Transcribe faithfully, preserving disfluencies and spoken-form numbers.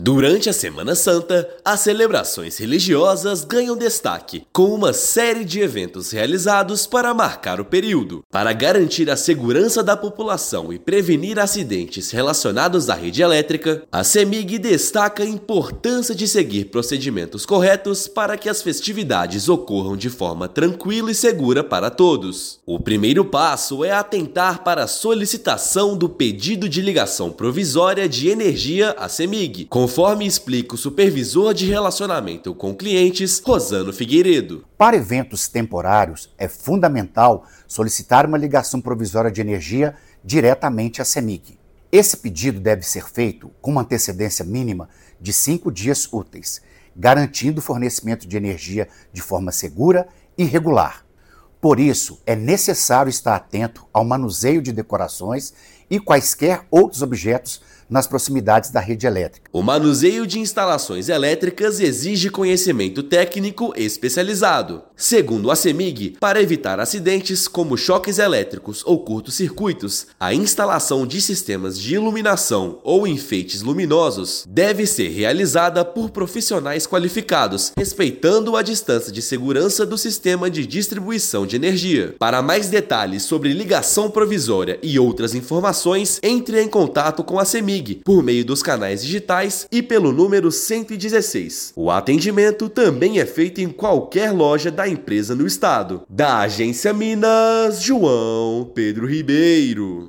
Durante a Semana Santa, as celebrações religiosas ganham destaque, com uma série de eventos realizados para marcar o período. Para garantir a segurança da população e prevenir acidentes relacionados à rede elétrica, a CEMIG destaca a importância de seguir procedimentos corretos para que as festividades ocorram de forma tranquila e segura para todos. O primeiro passo é atentar para a solicitação do pedido de ligação provisória de energia à CEMIG, conforme explica o supervisor de relacionamento com clientes, Rosano Figueiredo. Para eventos temporários, é fundamental solicitar uma ligação provisória de energia diretamente à CEMIG. Esse pedido deve ser feito com uma antecedência mínima de cinco dias úteis, garantindo o fornecimento de energia de forma segura e regular. Por isso, é necessário estar atento ao manuseio de decorações e quaisquer outros objetos nas proximidades da rede elétrica. O manuseio de instalações elétricas exige conhecimento técnico especializado. Segundo a CEMIG, para evitar acidentes como choques elétricos ou curtos-circuitos, a instalação de sistemas de iluminação ou enfeites luminosos deve ser realizada por profissionais qualificados, respeitando a distância de segurança do sistema de distribuição de energia. Para mais detalhes sobre ligação provisória e outras informações, entre em contato com a CEMIG por meio dos canais digitais e pelo número cento e dezesseis. O atendimento também é feito em qualquer loja da empresa no estado. Da Agência Minas, João Pedro Ribeiro.